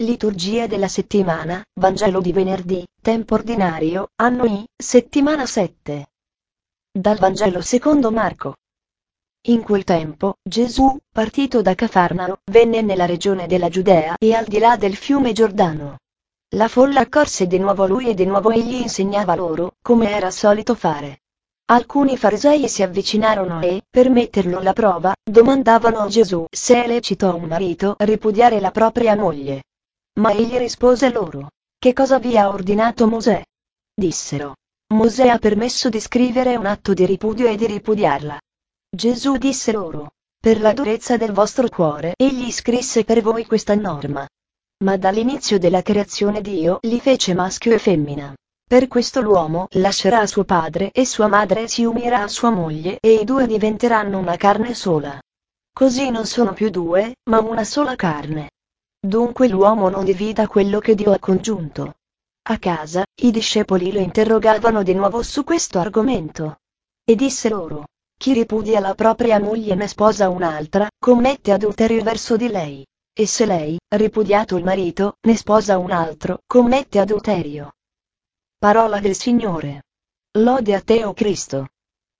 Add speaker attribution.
Speaker 1: Liturgia della settimana, Vangelo di venerdì, tempo ordinario, anno I, settimana 7. Dal Vangelo secondo Marco. In quel tempo, Gesù, partito da Cafarnao, venne nella regione della Giudea e al di là del fiume Giordano. La folla accorse di nuovo a lui e di nuovo egli insegnava loro, come era solito fare. Alcuni farisei si avvicinarono e, per metterlo alla prova, domandavano a Gesù se è lecito a un marito ripudiare la propria moglie. Ma egli rispose loro: che cosa vi ha ordinato Mosè? Dissero: Mosè ha permesso di scrivere un atto di ripudio e di ripudiarla. Gesù disse loro: per la durezza del vostro cuore egli scrisse per voi questa norma. Ma dall'inizio della creazione Dio li fece maschio e femmina. Per questo l'uomo lascerà suo padre e sua madre e si unirà a sua moglie e i due diventeranno una carne sola. Così non sono più due, ma una sola carne. Dunque l'uomo non divida quello che Dio ha congiunto. A casa, i discepoli lo interrogavano di nuovo su questo argomento. E disse loro: chi ripudia la propria moglie e ne sposa un'altra, commette adulterio verso di lei. E se lei, ripudiato il marito, ne sposa un altro, commette adulterio. Parola del Signore. Lode a te, o Cristo.